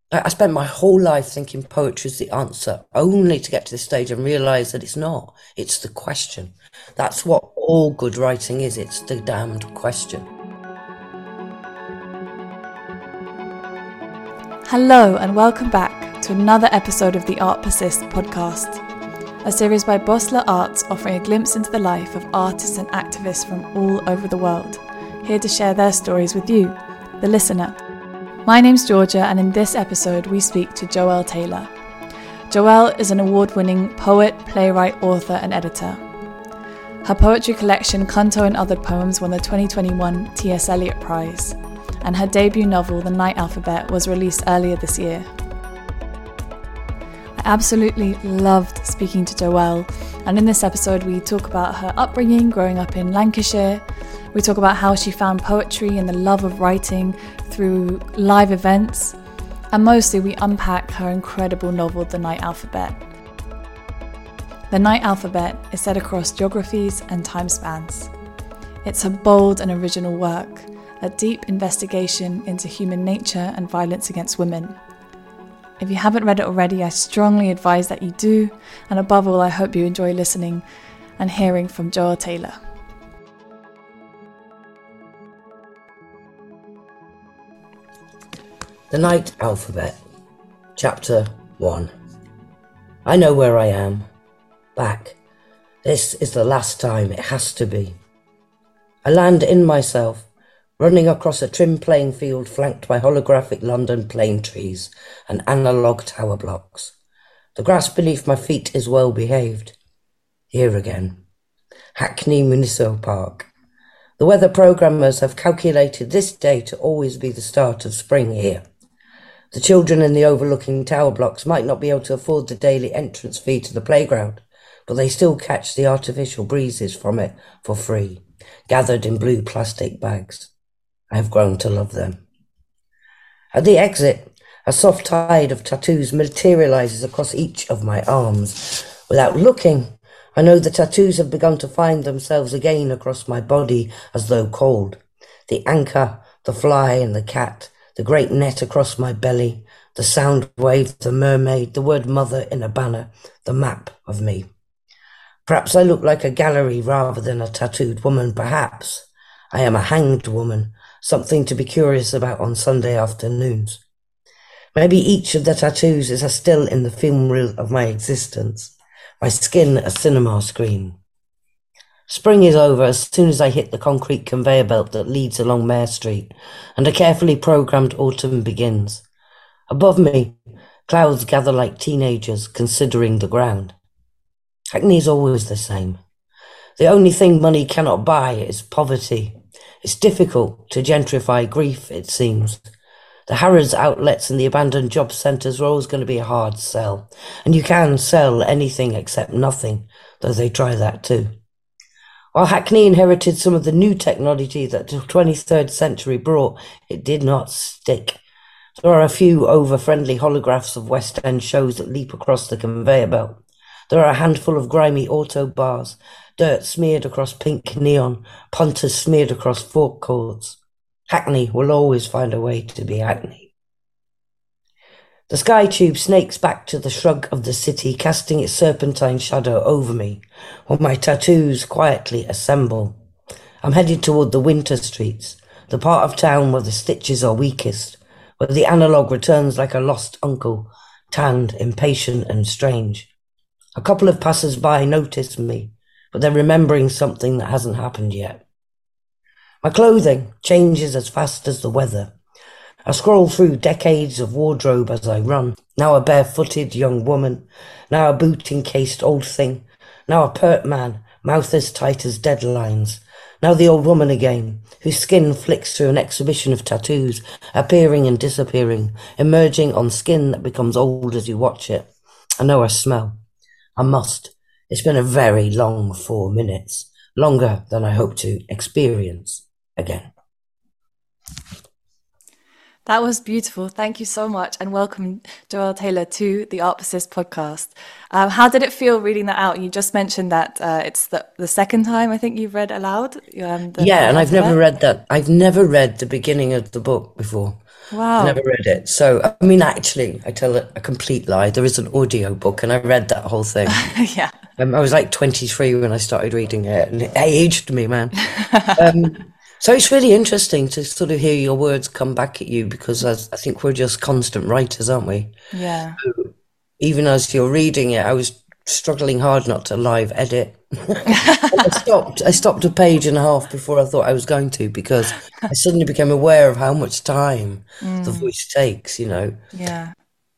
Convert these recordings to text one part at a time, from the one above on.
I spent my whole life thinking poetry is the answer, only to get to this stage and realize that it's not. It's the question. That's what all good writing is. It's the damned question. Hello and welcome back to another episode of the Art Persists podcast, a series by Bosler Arts offering a glimpse into the life of artists and activists from all over the world, here to share their stories with you, the listener. My name's Georgia, and in this episode we speak to Joelle Taylor. Joelle is an award-winning poet, playwright, author and editor. Her poetry collection Canto and Other Poems won the 2021 T.S. Eliot Prize, and her debut novel, The Night Alphabet, was released earlier this year. I absolutely loved speaking to Joelle, and in this episode we talk about her upbringing growing up in Lancashire. We talk about how she found poetry and the love of writing through live events, and mostly we unpack her incredible novel, The Night Alphabet. The Night Alphabet is set across geographies and time spans. It's a bold and original work, a deep investigation into human nature and violence against women. If you haven't read it already, I strongly advise that you do, and above all, I hope you enjoy listening and hearing from Joelle Taylor. The Night Alphabet, Chapter 1. I know where I am. Back. This is the last time. It has to be. I land in myself, running across a trim playing field flanked by holographic London plane trees and analogue tower blocks. The grass beneath my feet is well behaved. Here again. Hackney Municipal Park. The weather programmers have calculated this day to always be the start of spring here. The children in the overlooking tower blocks might not be able to afford the daily entrance fee to the playground, but they still catch the artificial breezes from it for free, gathered in blue plastic bags. I have grown to love them. At the exit, a soft tide of tattoos materializes across each of my arms. Without looking, I know the tattoos have begun to find themselves again across my body as though cold. The anchor, the fly and the cat, the great net across my belly, the sound wave, the mermaid, the word mother in a banner, the map of me. Perhaps I look like a gallery rather than a tattooed woman, perhaps. I am a hanged woman, something to be curious about on Sunday afternoons. Maybe each of the tattoos is a still in the film reel of my existence, my skin a cinema screen. Spring is over as soon as I hit the concrete conveyor belt that leads along Mare Street, and a carefully programmed autumn begins. Above me, clouds gather like teenagers considering the ground. Hackney is always the same. The only thing money cannot buy is poverty. It's difficult to gentrify grief, it seems. The Harrods outlets and the abandoned job centres are always going to be a hard sell. And you can sell anything except nothing, though they try that too. While Hackney inherited some of the new technology that the 23rd century brought, it did not stick. There are a few over-friendly holographs of West End shows that leap across the conveyor belt. There are a handful of grimy auto bars, dirt smeared across pink neon, punters smeared across forecourts. Hackney will always find a way to be Hackney. The sky tube snakes back to the shrug of the city, casting its serpentine shadow over me, while my tattoos quietly assemble. I'm headed toward the winter streets, the part of town where the stitches are weakest, where the analogue returns like a lost uncle, tanned, impatient and strange. A couple of passers-by notice me, but they're remembering something that hasn't happened yet. My clothing changes as fast as the weather. I scroll through decades of wardrobe as I run. Now a barefooted young woman, now a boot-encased old thing, now a pert man, mouth as tight as deadlines, now the old woman again, whose skin flicks through an exhibition of tattoos, appearing and disappearing, emerging on skin that becomes old as you watch it. I know her smell. I must. It's been a very long 4 minutes, longer than I hope to experience again. That was beautiful. Thank you so much, and welcome, Joelle Taylor, to the Art Persist podcast. How did it feel reading that out? You just mentioned that it's the second time I think you've read aloud. And I've never read that. I've never read the beginning of the book before. I Wow. never read it. So, I mean, actually, I tell a complete lie. There is an audio book, and I read that whole thing. Yeah. I was like 23 when I started reading it, and it aged me, man. So it's really interesting to sort of hear your words come back at you because I think we're just constant writers, aren't we? Yeah. Even as you're reading it, I was struggling hard not to live edit. I stopped a page and a half before I thought I was going to because I suddenly became aware of how much time the voice takes, you know. Yeah.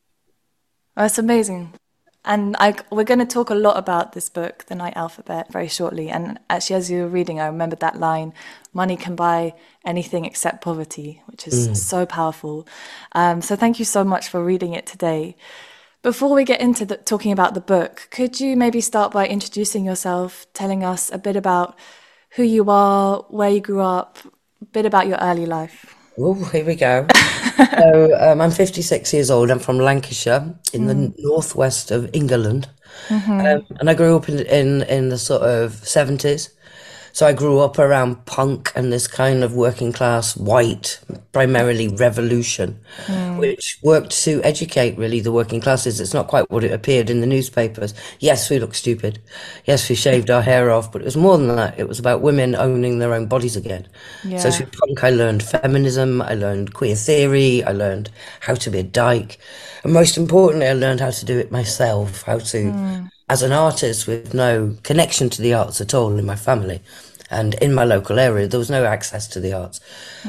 That's amazing. And we're going to talk a lot about this book, The Night Alphabet, very shortly. And actually, as you were reading, I remembered that line, money can buy anything except poverty, which is so powerful. So thank you so much for reading it today. Before we get into talking about the book, could you maybe start by introducing yourself, telling us a bit about who you are, where you grew up, a bit about your early life? Oh, here we go. So I'm 56 years old. I'm from Lancashire in the northwest of England. And I grew up in the sort of 70s. So I grew up around punk and this kind of working class, white, primarily revolution, which worked to educate really the working classes. It's not quite what it appeared in the newspapers. Yes, we look stupid. Yes, we shaved our hair off, but it was more than that. It was about women owning their own bodies again. So Yeah. through punk, I learned feminism, I learned queer theory, I learned how to be a dyke. And most importantly, I learned how to do it myself, how to, as an artist with no connection to the arts at all in my family. And in my local area, there was no access to the arts.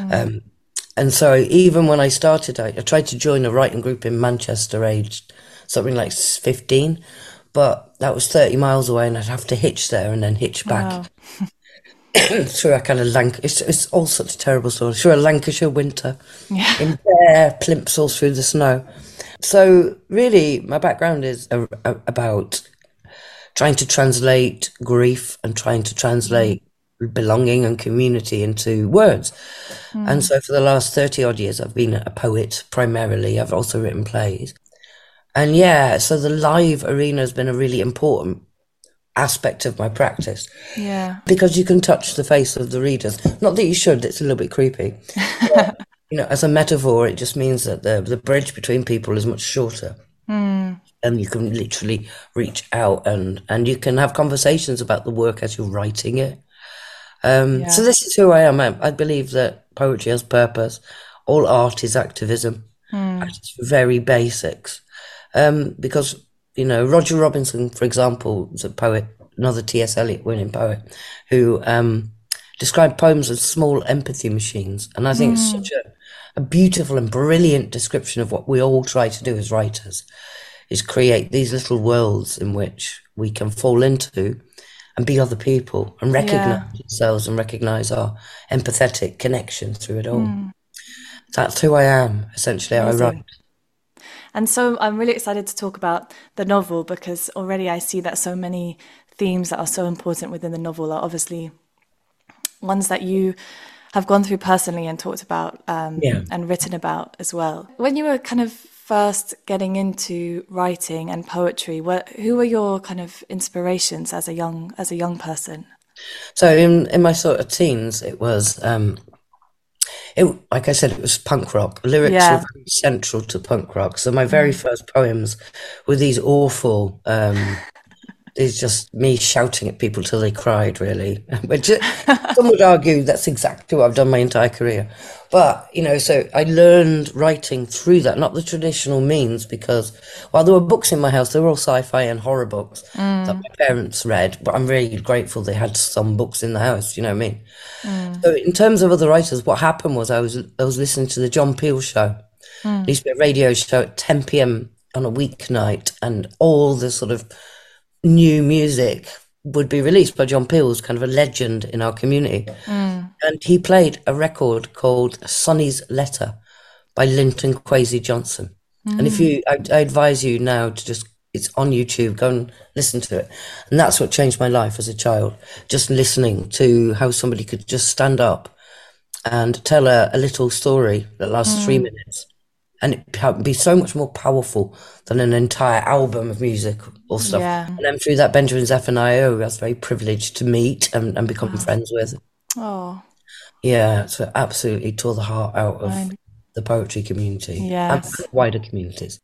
And so even when I started, I tried to join a writing group in Manchester, aged something like 15, but that was 30 miles away and I'd have to hitch there and then hitch back. Wow. Through a kind of it's all such a terrible story. Through a Lancashire winter, Yeah. in bare plimsolls through the snow. So really, my background is about trying to translate grief and trying to translate belonging and community into words. And so for the last 30 odd years, I've been a poet primarily. I've also written plays. And yeah, so the live arena has been a really important aspect of my practice Yeah. because you can touch the face of the readers. Not that you should, it's a little bit creepy. But, you know, as a metaphor, it just means that the bridge between people is much shorter. And you can literally reach out and you can have conversations about the work as you're writing it. So this is who I am. I believe that poetry has purpose. All art is activism at its very basics. Because, you know, Roger Robinson, for example, was a poet, another T.S. Eliot winning poet, who described poems as small empathy machines. And I think it's such a beautiful and brilliant description of what we all try to do as writers, is create these little worlds in which we can fall into and be other people and recognize ourselves and recognize our empathetic connection through it all. That's who I am, essentially. I write. Amazing. And so I'm really excited to talk about the novel because already I see that so many themes that are so important within the novel are obviously ones that you have gone through personally and talked about and written about as well. When you were kind of first getting into writing and poetry, who were your kind of inspirations as a young person? So in my sort of teens, it was like I said, it was punk rock. Lyrics were very central to punk rock. So my very first poems were these awful, it's just me shouting at people till they cried, really. But some would argue that's exactly what I've done my entire career. But, you know, so I learned writing through that, not the traditional means, because while there were books in my house, they were all sci-fi and horror books that my parents read. But I'm really grateful they had some books in the house, you know what I mean? So in terms of other writers, what happened was I was listening to the John Peel show. It used to be a radio show at 10 p.m. on a weeknight, and all the sort of new music would be released by John Peel, who's kind of a legend in our community. And he played a record called Sonny's Letter by Linton Kwesi Johnson. And I advise you now to it's on YouTube, go and listen to it. And that's what changed my life as a child, just listening to how somebody could just stand up and tell a little story that lasts 3 minutes. And it'd be so much more powerful than an entire album of music or stuff. Yeah. And then through that, Benjamin Zephaniah, I was very privileged to meet and become friends with. Oh, Yeah, so it absolutely tore the heart out of the poetry community and Yes. wider communities.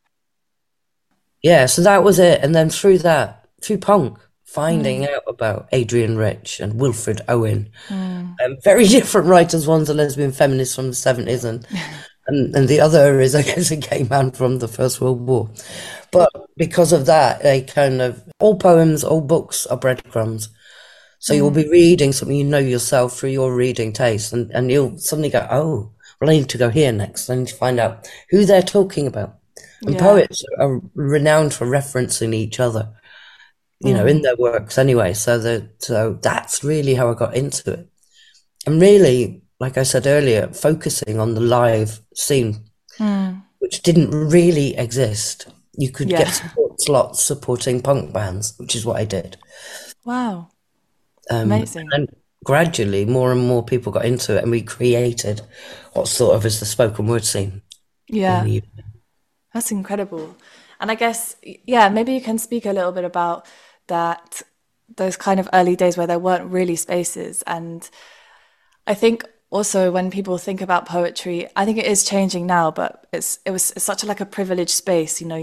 Yeah, so that was it. And then through punk, finding out about Adrienne Rich and Wilfred Owen, very different writers. One's a lesbian feminist from the 70s, and the other is, I guess, a gay man from the First World War. But because of that, they kind of, all poems, all books are breadcrumbs. So you'll be reading something you know yourself through your reading taste, and you'll suddenly go, oh, well, I need to go here next. I need to find out who they're talking about. And poets are renowned for referencing each other, you know, in their works anyway. So that's really how I got into it. And really, like I said earlier, focusing on the live scene, which didn't really exist. You could get support slots supporting punk bands, which is what I did. Wow. Amazing. And gradually, more and more people got into it, and we created what's thought of as the spoken word scene. Yeah. That's incredible. And I guess, maybe you can speak a little bit about that, those kind of early days where there weren't really spaces. And I think also when people think about poetry, I think it is changing now, but it's such a privileged space. You know,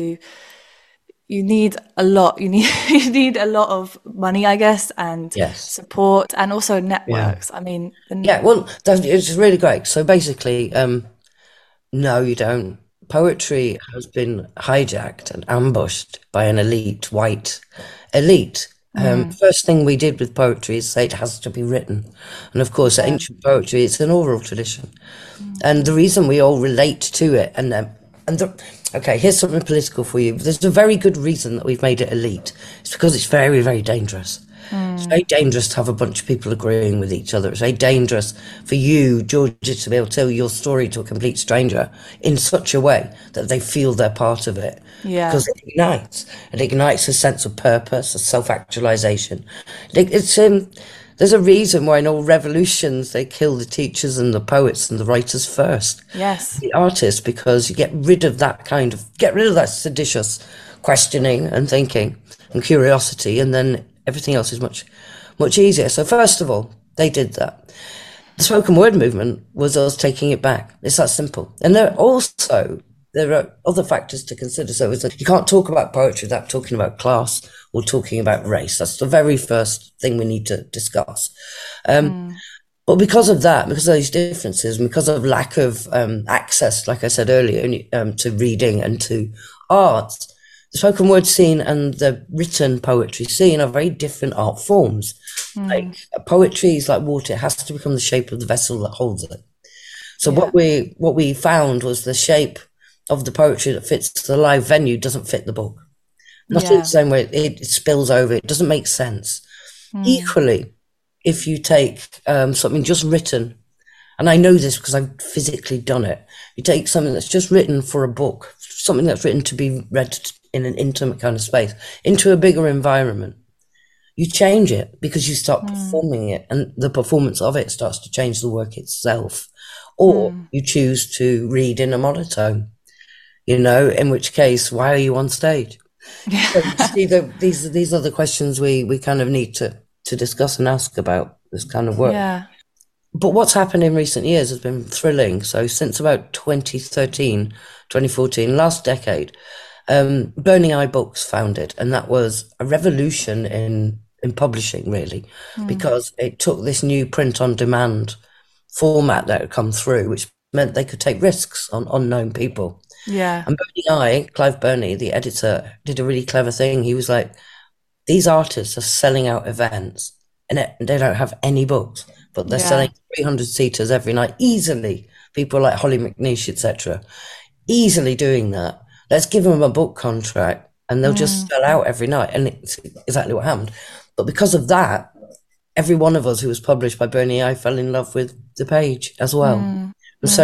you need a lot. You need a lot of money, I guess, and support, and also networks. I mean, well, it's really great. So basically, no, you don't. Poetry has been hijacked and ambushed by an white elite. First thing we did with poetry is say it has to be written. And of course, ancient poetry, it's an oral tradition. And the reason we all relate to it, okay, here's something political for you. There's a very good reason that we've made it elite. It's because it's very, very dangerous. It's very dangerous to have a bunch of people agreeing with each other. It's very dangerous for you, Georgia, to be able to tell your story to a complete stranger in such a way that they feel they're part of it. Yeah. Because it ignites a sense of purpose, a self-actualization. There's a reason why in all revolutions they kill the teachers and the poets and the writers first. Yes. The artists, because you get rid of that seditious questioning and thinking and curiosity, and then everything else is much, much easier. So first of all, they did that. The spoken word movement was us taking it back. It's that simple. And there are other factors to consider. So you can't talk about poetry without talking about class or talking about race. That's the very first thing we need to discuss. But because of those differences, and because of lack of access, like I said earlier, to reading and to arts, the spoken word scene and the written poetry scene are very different art forms. Like poetry is like water; it has to become the shape of the vessel that holds it. So what we found was the shape of the poetry that fits the live venue doesn't fit the book. Not in the same way, it spills over. It doesn't make sense. Equally, if you take something just written, and I know this because I've physically done it, you take something that's just written for a book, something that's written to be read in an intimate kind of space, into a bigger environment. You change it because you start performing it, and the performance of it starts to change the work itself. Or you choose to read in a monotone, in which case, why are you on stage? So these are the questions we kind of need to discuss and ask about this kind of work. Yeah. But what's happened in recent years has been thrilling. So since about 2013, 2014, last decade, Burning Eye Books founded, and that was a revolution in publishing, really, because it took this new print-on-demand format that had come through, which meant they could take risks on unknown people. Yeah. And Burning Eye, Clive Burney, the editor, did a really clever thing. He was like, these artists are selling out events, and they don't have any books, but they're selling 300-seaters every night easily. People like Holly McNeish, etc., easily doing that. Let's give them a book contract and they'll just sell out every night. And it's exactly what happened. But because of that, every one of us who was published by Burning Eye fell in love with the page as well. And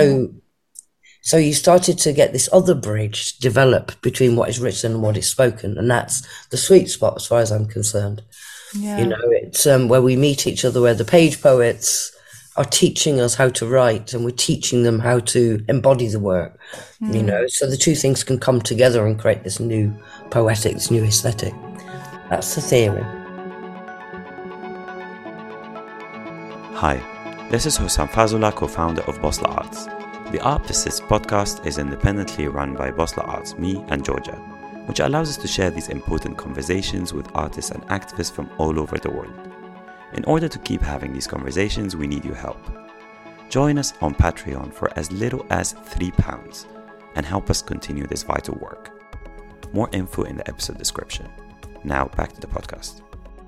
so you started to get this other bridge develop between what is written and what is spoken. And that's the sweet spot as far as I'm concerned. Yeah. It's where we meet each other, where the page poets are teaching us how to write and we're teaching them how to embody the work, so the two things can come together and create this new poetic, this new aesthetic. That's the theory. Hi, this is Hussam Fazullah, co-founder of Bosla Arts. The Artists podcast is independently run by Bosla Arts, me and Georgia, which allows us to share these important conversations with artists and activists from all over the world. In order to keep having these conversations, we need your help. Join us on Patreon for as little as £3 and help us continue this vital work. More info in the episode description. Now back to the podcast.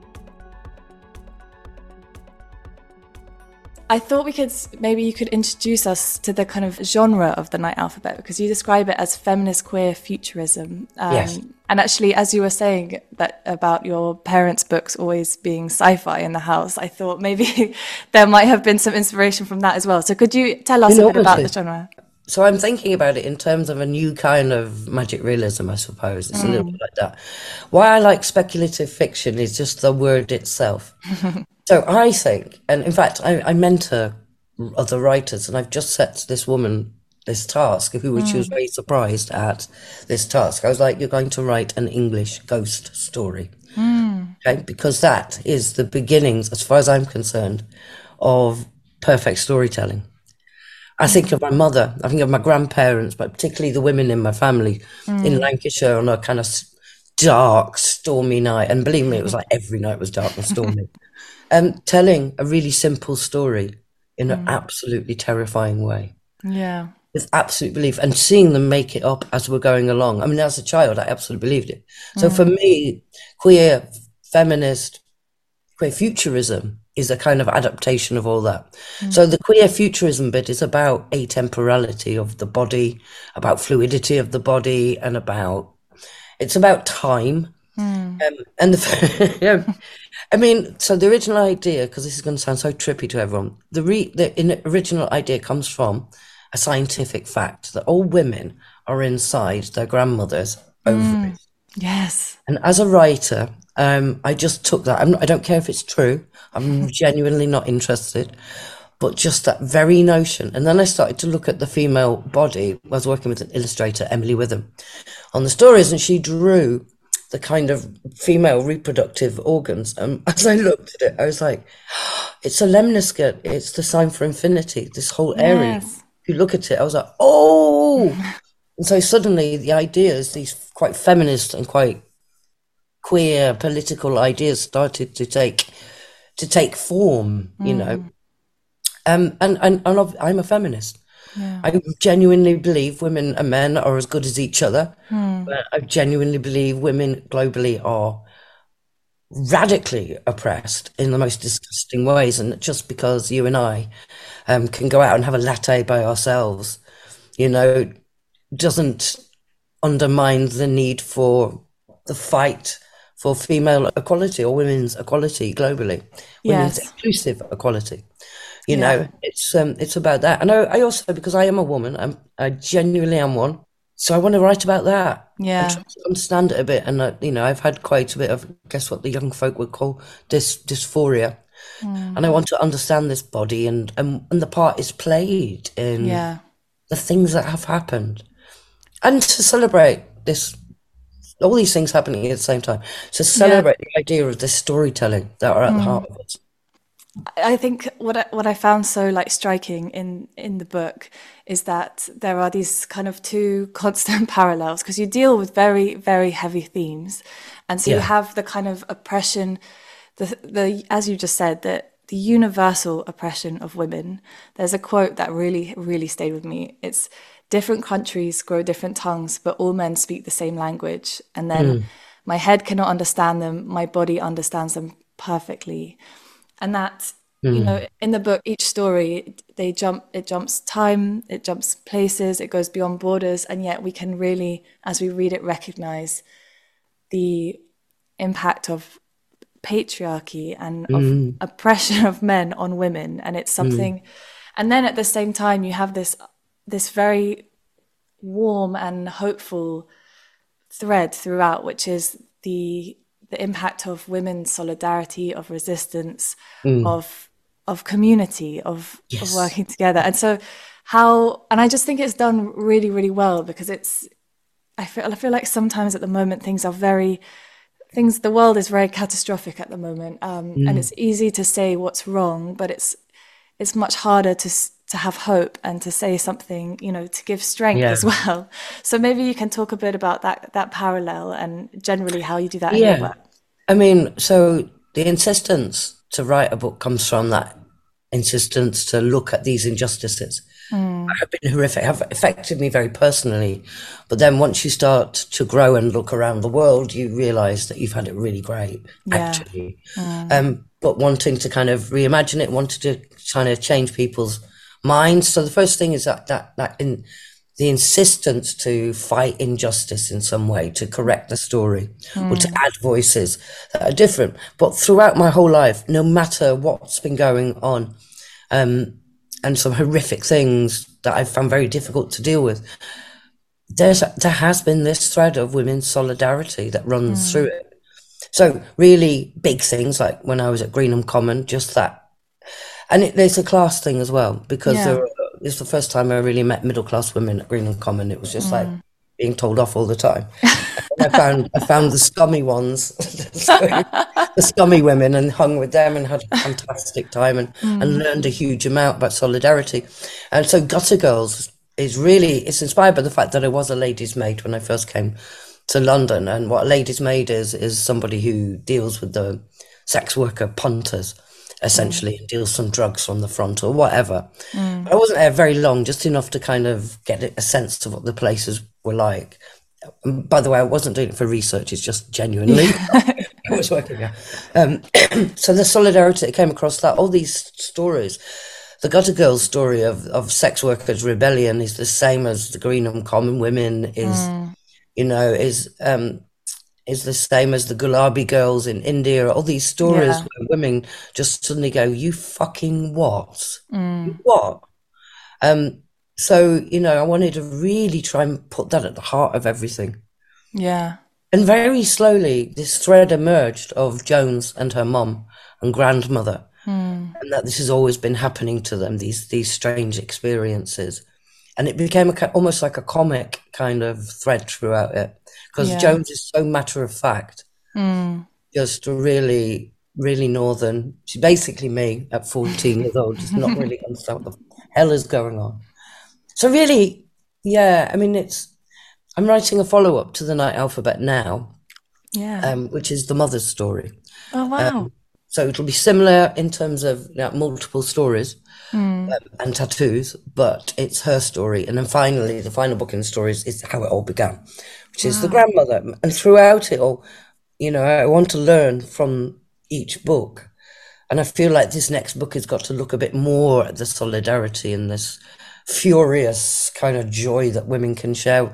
I thought maybe you could introduce us to the kind of genre of the Night Alphabet, because you describe it as feminist queer futurism. Yes. And actually, as you were saying that about your parents' books always being sci-fi in the house, I thought maybe there might have been some inspiration from that as well. So could you tell us a bit about the genre? So I'm thinking about it in terms of a new kind of magic realism, I suppose. It's a little bit like that. Why I like speculative fiction is just the word itself. So I think, and in fact, I mentor other writers, and I've just set this woman this task, she was very surprised at this task. I was like, you're going to write an English ghost story. Okay? Because that is the beginnings, as far as I'm concerned, of perfect storytelling. I think of my mother, I think of my grandparents, but particularly the women in my family in Lancashire on a kind of dark, stormy night. And believe me, it was like every night was dark and stormy. Telling a really simple story in an absolutely terrifying way. Yeah. With absolute belief, and seeing them make it up as we're going along. I mean, as a child, I absolutely believed it. So for me, queer futurism is a kind of adaptation of all that. So the queer futurism bit is about atemporality of the body, about fluidity of the body, and it's about time. And I mean, so the original idea, because this is going to sound so trippy to everyone, the original idea comes from a scientific fact that all women are inside their grandmother's ovaries. Yes. And as a writer, I just took that. I don't care if it's true. I'm genuinely not interested. But just that very notion. And then I started to look at the female body. I was working with an illustrator, Emily Witham, on the stories, and she drew the kind of female reproductive organs. As I looked at it, I was like, it's a lemniscate. It's the sign for infinity, this whole area. Yes. If you look at it, I was like, oh! And so suddenly the ideas, these quite feminist and quite queer political ideas started to take form, you know. And I'm a feminist. Yeah. I genuinely believe women and men are as good as each other. I genuinely believe women globally are radically oppressed in the most disgusting ways. And just because you and I can go out and have a latte by ourselves, you know, doesn't undermine the need for the fight for female equality or women's equality globally, women's inclusive equality. You know, it's about that. And I also, because I am a woman, I genuinely am one. So I want to write about that. Yeah. And try to understand it a bit. And, you know, I've had quite a bit of, I guess what the young folk would call dysphoria. And I want to understand this body and the part it's played in the things that have happened. And to celebrate all these things happening at the same time. To celebrate the idea of this storytelling that are at the heart of it. I think what I found so striking in the book is that there are these kind of two constant parallels, because you deal with very, very heavy themes, and so you have the kind of oppression, the as you just said, the universal oppression of women. There's a quote that really, really stayed with me. It's, different countries grow different tongues, but all men speak the same language. And then my head cannot understand them, my body understands them perfectly. And that, you know, in the book, each story, it jumps time, it jumps places, it goes beyond borders. And yet we can really, as we read it, recognize the impact of patriarchy and of oppression of men on women. And it's something, and then at the same time, you have this very warm and hopeful thread throughout, which is the impact of women's solidarity, of resistance, of community, of working together. And so and I just think it's done really, really well, because I feel like sometimes at the moment the world is very catastrophic at the moment. And it's easy to say what's wrong, but it's much harder have hope and to say something, to give strength as well. So maybe you can talk a bit about that parallel and generally how you do that in your work. I mean, so the insistence to write a book comes from that insistence to look at these injustices. Have been horrific, have affected me very personally. But then once you start to grow and look around the world, you realise that you've had it really great, actually. But wanting to kind of reimagine it, wanting to kind of change people's minds. So the first thing is that in the insistence to fight injustice in some way, to correct the story, or to add voices that are different. But throughout my whole life, no matter what's been going on, and some horrific things that I've found very difficult to deal with, there has been this thread of women's solidarity that runs through it. So really big things like when I was at Greenham Common, just that. And there's a class thing as well, because it's the first time I really met middle-class women at Greenham Common. It was just like being told off all the time. And I found the scummy ones, the scummy women, and hung with them and had a fantastic time and learned a huge amount about solidarity. And so Gutter Girls it's inspired by the fact that I was a lady's maid when I first came to London. And what a lady's maid is somebody who deals with the sex worker punters, essentially, and deals some drugs from the front or whatever. I wasn't there very long, just enough to kind of get a sense of what the places were like. And by the way, I wasn't doing it for research, it's just genuinely I was working there. So the solidarity that came across, that all these stories, the Gutter Girls story of sex workers rebellion is the same as the Greenham Common women, is the same as the Gulabi girls in India. All these stories where women just suddenly go, you fucking what? What? So, I wanted to really try and put that at the heart of everything. Yeah. And very slowly, this thread emerged of Jones and her mum and grandmother, and that this has always been happening to them, these strange experiences. And it became almost like a comic kind of thread throughout it, because Jones is so matter of fact, just really, really northern. She's basically me at 14 years old, just not really understand what the hell is going on. So really, I mean, I'm writing a follow-up to The Night Alphabet now, which is the mother's story. Oh, wow. So it'll be similar in terms of multiple stories and tattoos, but it's her story. And then finally, the final book in the stories is how it all began, which is the grandmother. And throughout it all, I want to learn from each book. And I feel like this next book has got to look a bit more at the solidarity and this furious kind of joy that women can share,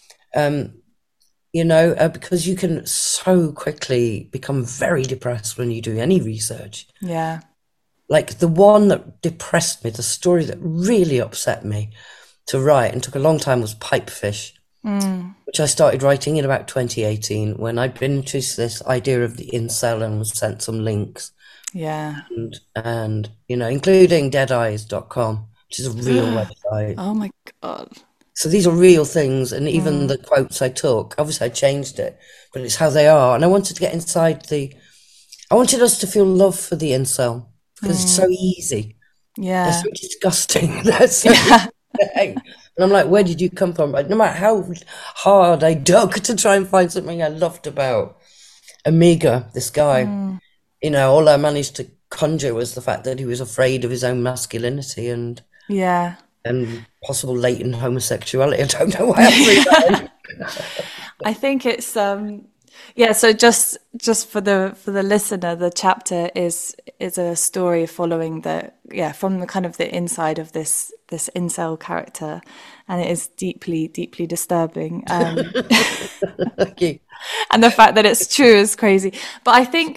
because you can so quickly become very depressed when you do any research. Yeah. Like the one that depressed me, the story that really upset me to write and took a long time was Pipefish, which I started writing in about 2018 when I'd been introduced to this idea of the incel and was sent some links. Yeah. And including deadeyes.com. Which is a real website. Oh my God. So these are real things, and even the quotes I took, obviously I changed it, but it's how they are. And I wanted to get inside I wanted us to feel love for the incel, because it's so easy. Yeah. They're so disgusting. They're so and I'm like, where did you come from? No matter how hard I dug to try and find something I loved about Amiga, this guy, all I managed to conjure was the fact that he was afraid of his own masculinity and possible latent homosexuality. I don't know why I threw that in. I think it's so just for the listener, the chapter is a story following from the kind of the inside of this incel character, and it is deeply, deeply disturbing. Thank you. And the fact that it's true is crazy. But I think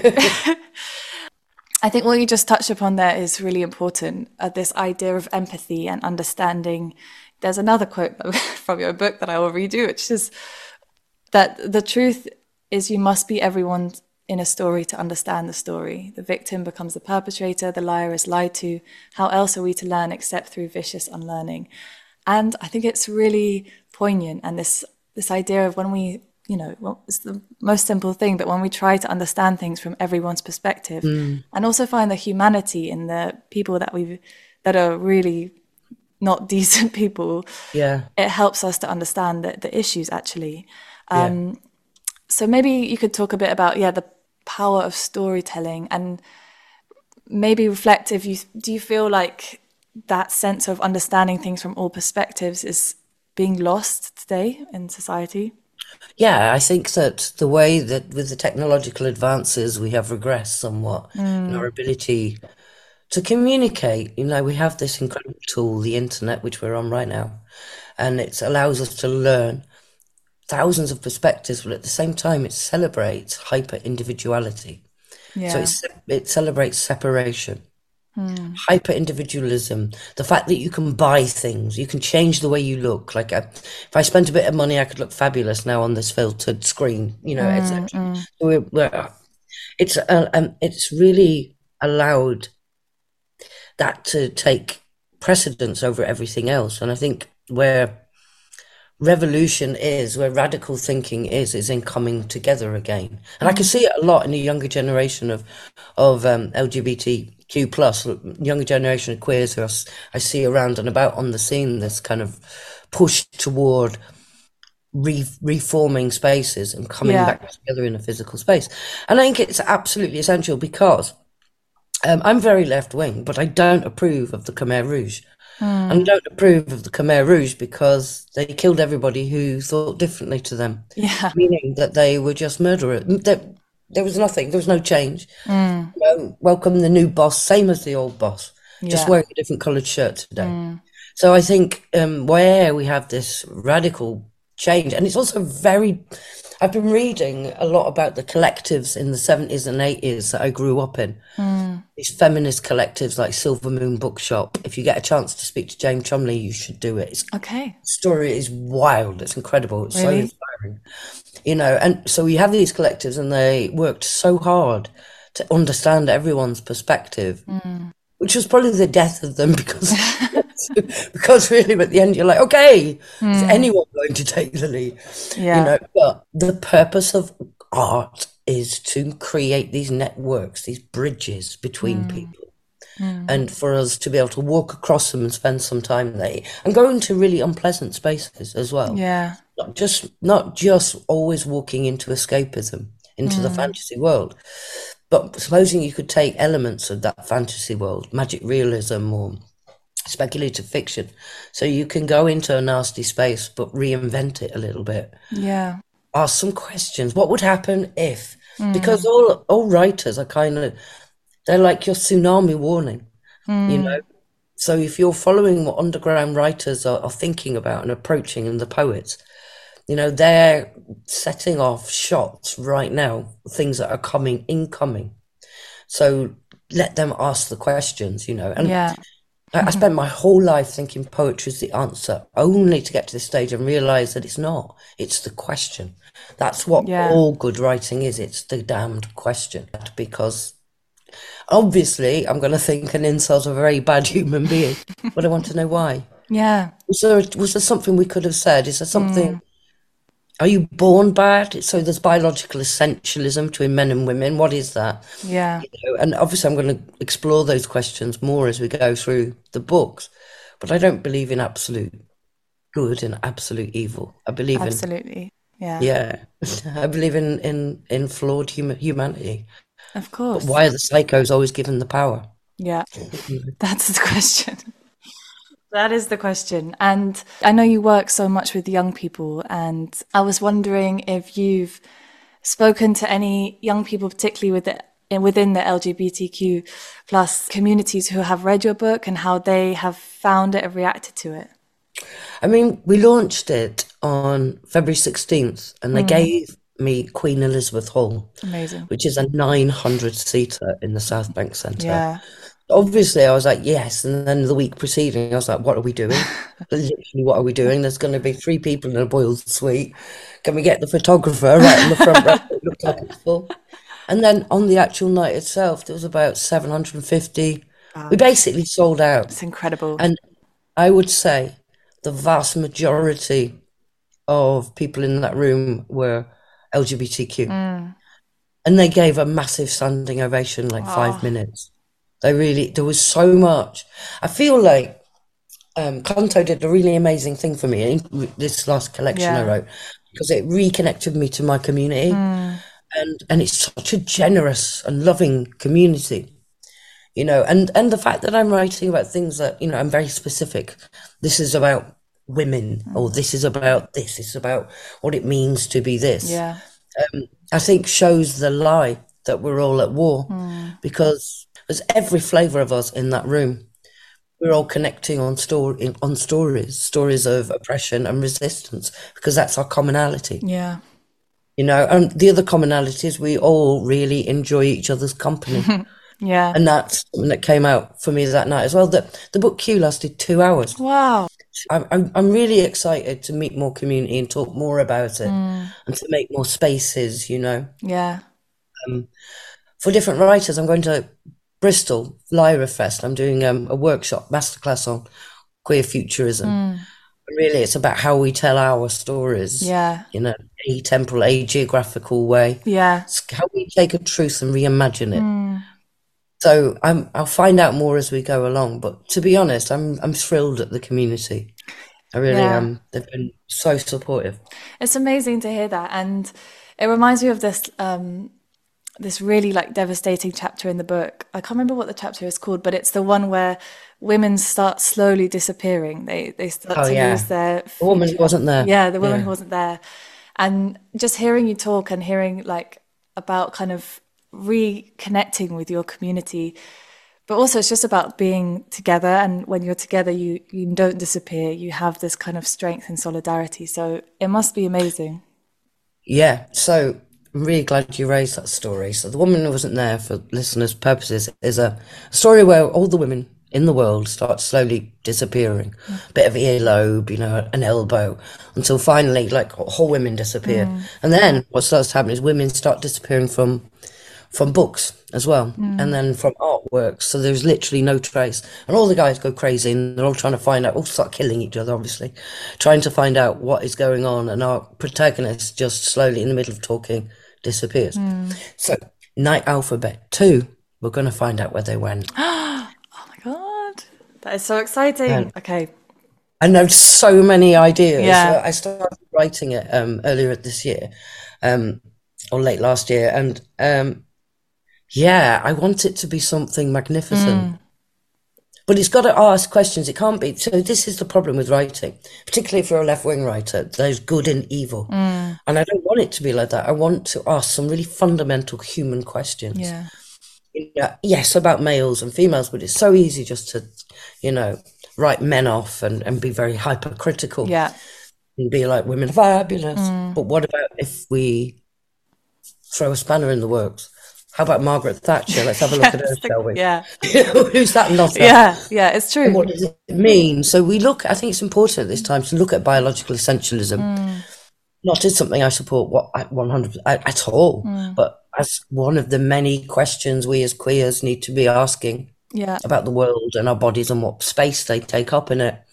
I think what you just touched upon there is really important, this idea of empathy and understanding. There's another quote from your book that I will read you, which is that the truth is you must be everyone in a story to understand the story. The victim becomes the perpetrator, the liar is lied to. How else are we to learn except through vicious unlearning? And I think it's really poignant, and this idea of when we it's the most simple thing, but when we try to understand things from everyone's perspective and also find the humanity in the people that that are really not decent people, Yeah. it helps us to understand the issues actually. Yeah. So maybe you could talk a bit about, the power of storytelling, and maybe reflect do you feel like that sense of understanding things from all perspectives is being lost today in society? Yeah, I think that the way that with the technological advances we have regressed somewhat in our ability to communicate. We have this incredible tool, the internet, which we're on right now, and it allows us to learn thousands of perspectives, but at the same time it celebrates hyper individuality. So it celebrates separation, hyper individualism, the fact that you can buy things, you can change the way you look. Like if I spent a bit of money, I could look fabulous now on this filtered screen, etc. It's really allowed that to take precedence over everything else. And I think where revolution is, where radical thinking is in coming together again. And I can see it a lot in the younger generation of LGBTQ plus, younger generation of queers who I see around and about on the scene, this kind of push toward reforming spaces and coming back together in a physical space. And I think it's absolutely essential because I'm very left-wing, but I don't approve of the Khmer Rouge. And I don't approve of the Khmer Rouge because they killed everybody who thought differently to them. Yeah. Meaning that they were just murderers. There was nothing. There was no change. Welcome the new boss, same as the old boss, just wearing a different coloured shirt today. So I think where we have this radical change, and it's also I've been reading a lot about the collectives in the 70s and 80s that I grew up in. These feminist collectives like Silver Moon Bookshop. If you get a chance to speak to Jane Chumley, you should do it. The story is wild. It's incredible. It's so inspiring. And so we have these collectives and they worked so hard to understand everyone's perspective, which was probably the death of them because really at the end you're like, okay, is anyone going to take the lead? But the purpose of art is to create these networks, these bridges between people, and for us to be able to walk across them and spend some time there and go into really unpleasant spaces as well. Not just always walking into escapism, into the fantasy world. But supposing you could take elements of that fantasy world, magic realism or speculative fiction, so you can go into a nasty space but reinvent it a little bit. Ask some questions. What would happen if? Because all writers are they're like your tsunami warning, So if you're following what underground writers are thinking about and approaching, and the poets, they're setting off shots right now, things that are incoming. So let them ask the questions, and I spent my whole life thinking poetry is the answer, only to get to this stage and realize that it's not. It's the question. That's what all good writing is. It's the damned question. Because obviously I'm going to think an insult's a very bad human being, but I want to know why. Was there something we could have said? Is there something... Are you born bad? So there's biological essentialism between men and women. What is that? And obviously I'm going to explore those questions more as we go through the books. But I don't believe in absolute good and absolute evil. I believe absolutely. I believe in flawed humanity. Of course. But why are the psychos always given the power? That's the question. That is the question. And I know you work so much with young people, and I was wondering if you've spoken to any young people, particularly within the LGBTQ plus communities, who have read your book and how they have found it and reacted to it. I mean, we launched it on February 16th and they gave me Queen Elizabeth Hall. Amazing. Which is a 900-seater in the South Bank Centre. Obviously, I was like, yes. And then the week preceding, I was like, what are we doing? Literally, what are we doing? There's going to be 3 people in a boiled suite. Can we get the photographer right in the front row? It looked like it's full. And then on the actual night itself, there was about 750. We basically sold out. It's incredible. And I would say the vast majority of people in that room were LGBTQ. And they gave a massive standing ovation, like 5 minutes. There was so much. I feel like Kanto did a really amazing thing for me in this last collection I wrote, because it reconnected me to my community. And it's such a generous and loving community, and the fact that I'm writing about things that, I'm very specific. This is about women, or this is about this. It's about what it means to be this. Yeah. I think shows the lie that we're all at war, because there's every flavour of us in that room. We're all connecting on stories of oppression and resistance, because that's our commonality. Yeah. And the other commonality is we all really enjoy each other's company. Yeah. And that's something that came out for me that night as well. The book queue lasted 2 hours. Wow. I'm really excited to meet more community and talk more about it, and to make more spaces, Yeah. for different writers. I'm going to Bristol Lyra Fest. I'm doing a workshop, masterclass on queer futurism. Really, it's about how we tell our stories. Yeah. In a atemporal, geographical way. Yeah. It's how we take a truth and reimagine it. So I'll find out more as we go along. But to be honest, I'm thrilled at the community. I really am. They've been so supportive. It's amazing to hear that, and it reminds me of this this really like devastating chapter in the book. I can't remember what the chapter is called, but it's the one where women start slowly disappearing. They start to lose their future. The woman who wasn't there. Yeah, the woman who wasn't there. And just hearing you talk and hearing like about kind of reconnecting with your community, but also it's just about being together, and when you're together you don't disappear. You have this kind of strength and solidarity, so it must be amazing. Yeah, so I'm really glad you raised that story. So The Woman Who Wasn't There, for listeners' purposes, is a story where all the women in the world start slowly disappearing. A bit of earlobe, an elbow, until finally like whole women disappear. And then what starts to happen is women start disappearing from books as well, and then from artworks. So there's literally no trace, and all the guys go crazy, and they're all trying to find out, all start killing each other, obviously, trying to find out what is going on, and our protagonist just slowly, in the middle of talking, disappears. So Night Alphabet 2, we're going to find out where they went. Oh my god, that is so exciting. Okay. I know so many ideas. Yeah. I started writing it earlier this year, or late last year, and I want it to be something magnificent. But it's got to ask questions. It can't be. So this is the problem with writing, particularly if you're a left-wing writer. There's good and evil. And I don't want it to be like that. I want to ask some really fundamental human questions. Yeah. Yes, about males and females, but it's so easy just to, write men off and be very hypercritical. Yeah. And be like, women are fabulous. But what about if we throw a spanner in the works? How about Margaret Thatcher? Let's have a look at her, shall we? Yeah. Who's that nutter? Yeah, it's true. And what does it mean? So I think it's important at this time to look at biological essentialism, not as something I support 100% at all, but as one of the many questions we as queers need to be asking about the world and our bodies and what space they take up in it.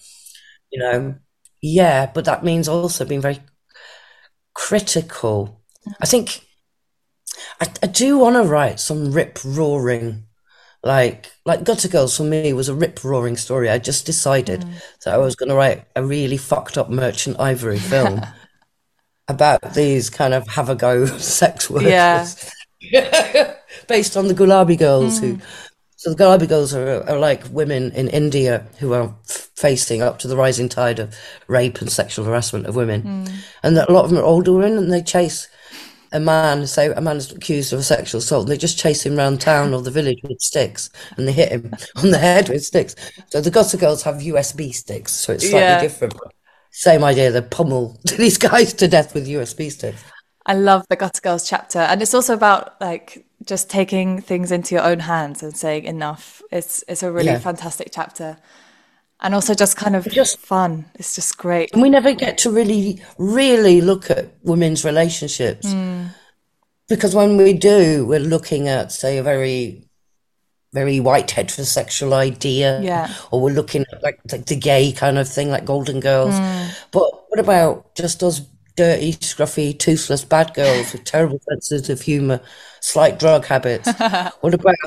But that means also being very critical. I think I do want to write some rip-roaring, like Gutter Girls for me was a rip-roaring story. I just decided that I was going to write a really fucked up Merchant Ivory film about these kind of have-a-go sex workers, based on the Gulabi Girls. So the Gulabi Girls are like women in India who are facing up to the rising tide of rape and sexual harassment of women, and a lot of them are older women, and they chase a man, say a man is accused of a sexual assault, and they just chase him around town or the village with sticks, and they hit him on the head with sticks. So the Gutter Girls have USB sticks, so it's slightly different. Same idea, they pummel these guys to death with USB sticks. I love the Gutter Girls chapter, and it's also about like just taking things into your own hands and saying enough. It's a really fantastic chapter. And also just kind of just fun. It's just great. And we never get to really, really look at women's relationships. Because when we do, we're looking at, say, a very, very white heterosexual idea. Yeah. Or we're looking at like the gay kind of thing, like Golden Girls. But what about just those dirty, scruffy, toothless bad girls with terrible senses of humour, slight drug habits? What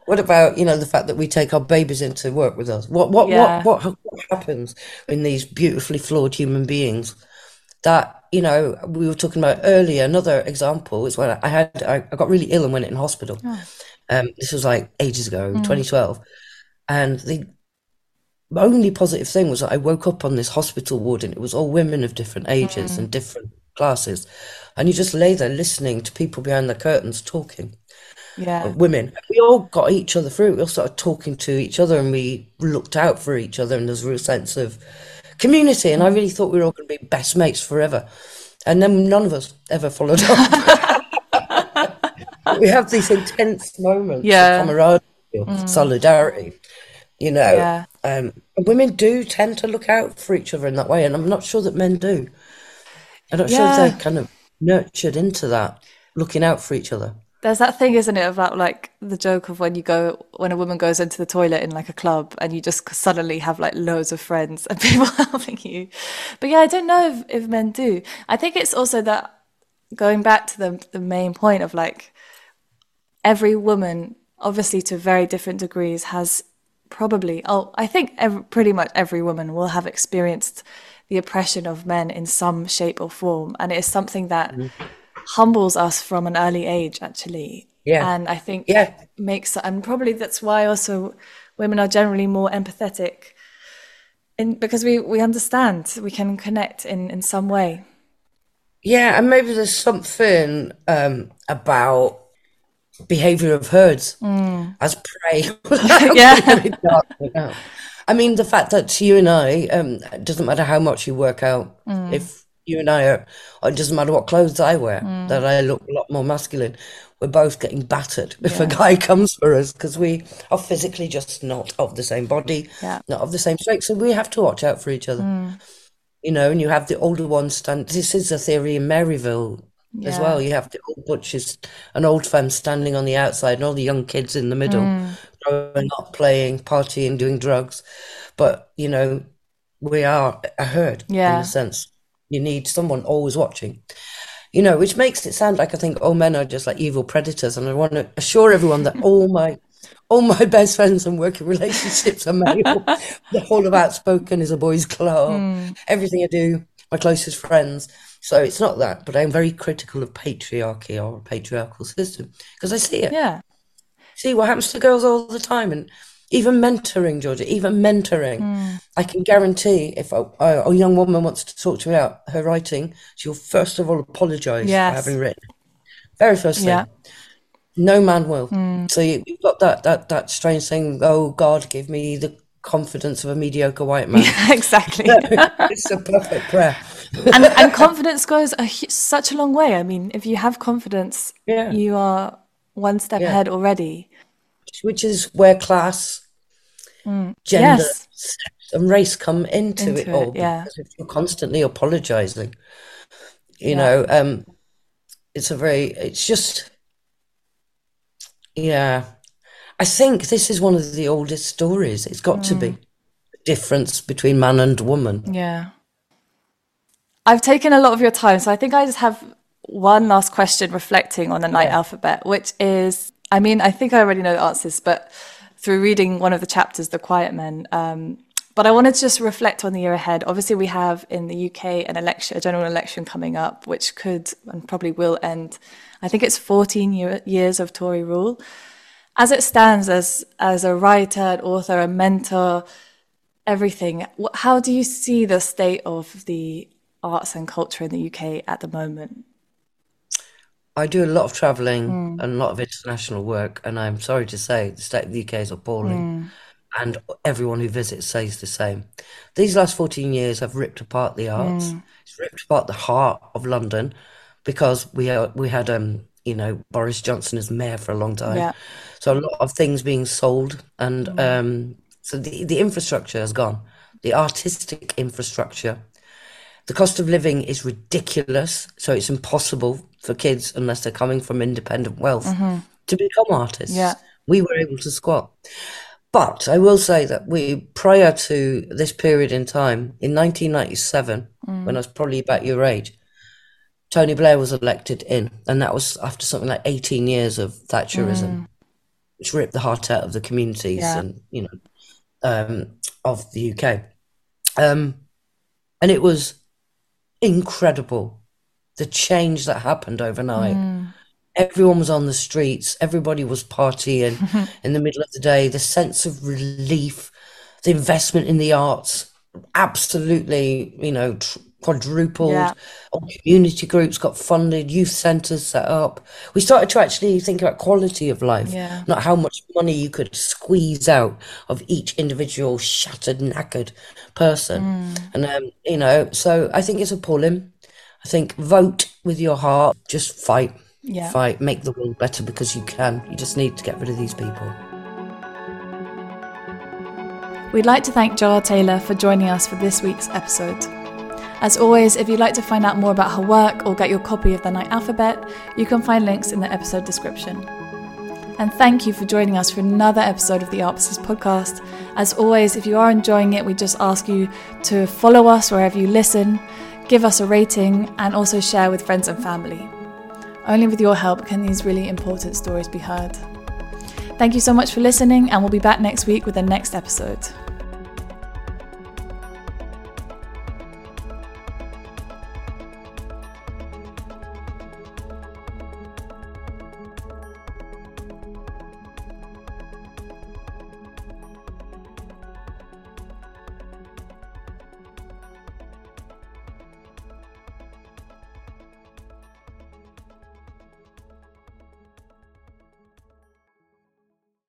What about, the fact that we take our babies into work with us? Yeah. What happens in these beautifully flawed human beings that, we were talking about earlier? Another example is when I got really ill and went in hospital. Oh. This was like ages ago, 2012. And the only positive thing was that I woke up on this hospital ward and it was all women of different ages and different classes. And you just lay there listening to people behind the curtains talking. Yeah. Women. We all got each other through. We all started talking to each other and we looked out for each other, and there's a real sense of community. And I really thought we were all going to be best mates forever. And then none of us ever followed up. We have these intense moments of camaraderie, solidarity, Yeah. Women do tend to look out for each other in that way, and I'm not sure that men do. I'm not sure if they're kind of nurtured into that, looking out for each other. There's that thing, isn't it, about like the joke of when a woman goes into the toilet in like a club and you just suddenly have like loads of friends and people helping you. But yeah, I don't know if men do. I think it's also that, going back to the main point of like, every woman, obviously to very different degrees, has probably, I think pretty much every woman will have experienced the oppression of men in some shape or form. And it is something that humbles us from an early age, actually. Yeah. And I think and probably that's why also women are generally more empathetic, because we understand, we can connect in some way. Yeah, and maybe there's something about behavior of herds as prey. Yeah. I mean, the fact that you and I, it doesn't matter how much you work out, if you and I are, or it doesn't matter what clothes I wear, that I look a lot more masculine. We're both getting battered if a guy comes for us, because we are physically just not of the same body, not of the same strength. So we have to watch out for each other. And you have the older ones stand. This is a theory in Maryville as well. You have the old butchers and old femmes standing on the outside, and all the young kids in the middle, growing up, playing, partying, doing drugs. But we are a herd in a sense. You need someone always watching, which makes it sound like, I think, men are just like evil predators. And I want to assure everyone that all my best friends and working relationships are male. The whole of Outspoken is a boys' club. Everything I do, my closest friends. So it's not that, but I'm very critical of patriarchy or a patriarchal system, because I see it. Yeah. See what happens to girls all the time. And even mentoring, Georgia, I can guarantee if a young woman wants to talk to me about her writing, she'll first of all apologise for having written. Very first thing. Yeah. No man will. So you've got that strange thing, oh, God, give me the confidence of a mediocre white man. Yeah, exactly. It's a perfect prayer. and confidence goes such a long way. I mean, if you have confidence, you are one step ahead already. Which is where class, gender, sex and race come into it all. Because if you're constantly apologising, it's just, I think this is one of the oldest stories. It's got to be the difference between man and woman. Yeah. I've taken a lot of your time, so I think I just have one last question reflecting on the Night Alphabet, which is, I mean, I think I already know the answers, but through reading one of the chapters, The Quiet Men, but I wanted to just reflect on the year ahead. Obviously, we have in the UK a general election coming up, which could and probably will end, I think it's 14 years of Tory rule. As it stands, as a writer, an author, a mentor, everything, how do you see the state of the arts and culture in the UK at the moment? I do a lot of travelling and a lot of international work, and I'm sorry to say the state of the UK is appalling, and everyone who visits says the same. These last 14 years have ripped apart the arts. It's ripped apart the heart of London, because we had Boris Johnson as mayor for a long time, so a lot of things being sold, and so the infrastructure has gone, the artistic infrastructure. The cost of living is ridiculous, so it's impossible for kids, unless they're coming from independent wealth, to become artists. We were able to squat. But I will say that prior to this period in time, in 1997, when I was probably about your age, Tony Blair was elected in, and that was after something like 18 years of Thatcherism. which ripped the heart out of the communities and, of the UK. And it was incredible, the change that happened overnight. Everyone was on the streets, everybody was partying in the middle of the day, the sense of relief, the investment in the arts, absolutely, quadrupled. All community groups got funded, youth centres set up. We started to actually think about quality of life, not how much money you could squeeze out of each individual shattered, knackered person. And, so I think it's appalling. I think vote with your heart, just fight. Fight, make the world better because you can. You just need to get rid of these people. We'd like to thank Joelle Taylor for joining us for this week's episode. As always, if you'd like to find out more about her work or get your copy of The Night Alphabet, you can find links in the episode description. And thank you for joining us for another episode of the Art Persist podcast. As always, if you are enjoying it, we just ask you to follow us wherever you listen, give us a rating, and also share with friends and family. Only with your help can these really important stories be heard. Thank you so much for listening, and we'll be back next week with the next episode.